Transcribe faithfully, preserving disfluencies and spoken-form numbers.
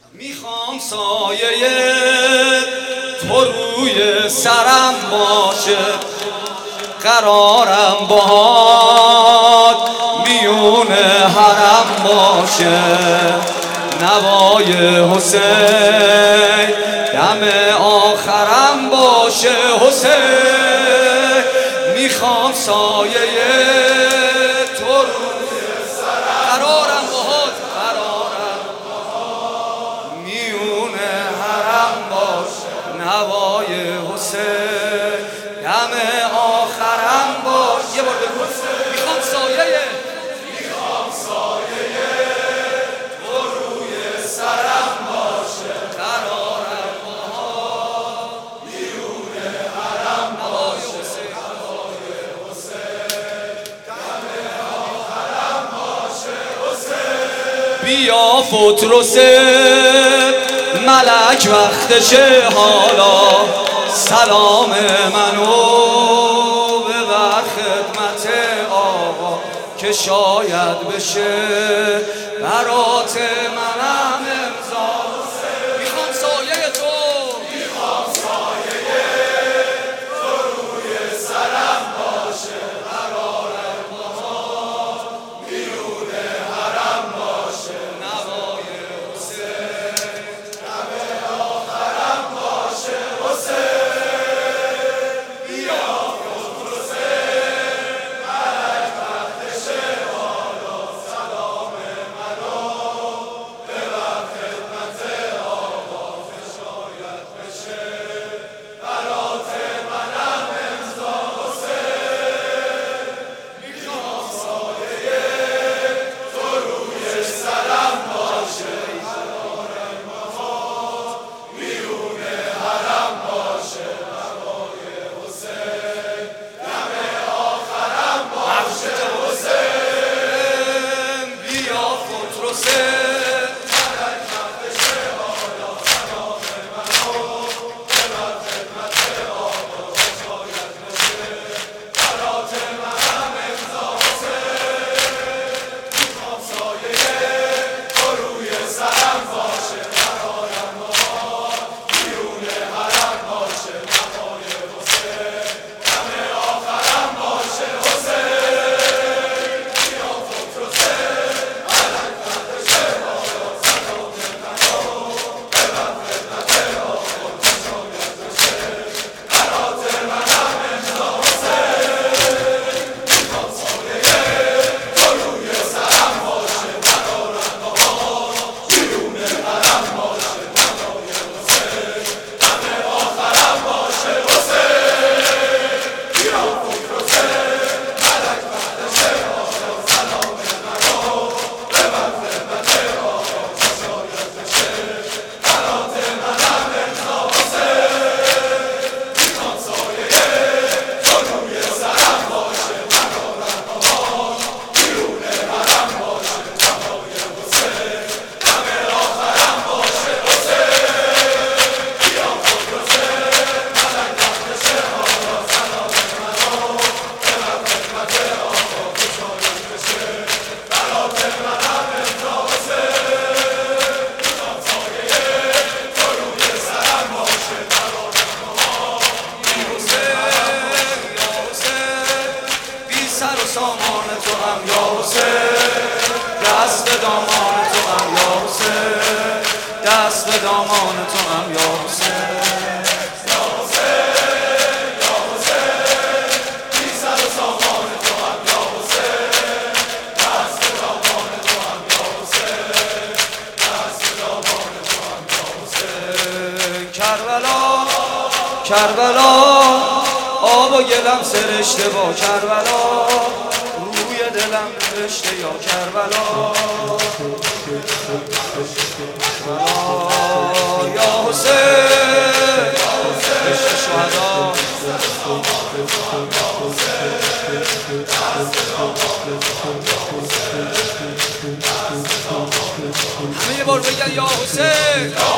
میخوام سایه تو روی سرم باشه، قرارم باهات میون حرم باشه. نوای حسین دم آخرم باشه. حسین میخوام سایه تو روی سرم، قرارم باهات قرارم میون حرم باشه. نوای حسین دم آخرم باشه. یه بار بگو میخوام سایه میخوام سایه تو روی سرم باشه، قرارم باهات میون حرم باشه. نوای حسین دم آخرم باشه. حسین بیا فوتروس ملک وقتشه، حالا سلام منو ببر خدمت آقا که شاید بشه برات منم امضا. میخوام سایه تو میخوام سایه تو روی سرم باشه، قرارم باهات میون حرم باشه. نوای حسین دم آخرم باشه. حسین بیا فوتروس ملک وقتشه، حالا سلام منو ببر خدمت آقا که شاید بشه برات منم امضا. حسین میخوام سایه تو روی سرم باشه، قرارم باهات میون حرم باشه. نوای حسین دم آخرم باشه. حسین بیا فوتروس ملک وقتشه، حالا سلام منو ببر خدمت آقا که شاید بشه برات منم امضا. حسین میخوام سایه تو روی سرم باشه، قرارم باهات میون حرم باشه. نوای حسین دم آخرم باشه. حسین بیا فوتروس ملک وقتشه، حالا سلام منو ببر خدمت آقا که شاید بشه برات منم امضا. حسین میخوام سایه تو روی سرم باشه، قرارم باهات میون حرم باشه. نوای حسین دم آخرم باشه. حسین بیا فوتروس ملک وقتشه، حالا سلام منو ببر خدمت آقا که شاید بشه برات منم امضا. حسین میخوام سایه تو روی سرم باشه، قرارم باهات میون حرم باشه. نوای حسین دم آخرم باشه. حسین بیا فوتروس ملک وقتشه، حالا سلام منو ببر خدمت آقا که شاید بشه برات منم امضا. حسین میخوام سایه تو روی سرم باشه، قرارم باهات میون حرم باشه. یا حسین بی سر و سامان تو هم یا حسین، دست به دامان تو هم یا حسین، دست به دامان تو هم یا حسین. یا حسین یا حسین بی سر و سامان تو هم یا حسین، دست به دامان تو هم یا حسین، دست به دامان تو هم یا حسین. کربلا کربلا آب و گلم سرشته با کربلا، روی دلم نوشته یا کربلا. کربلا یا حسین عشق شهدا. همه یه بار بگن یا حسین.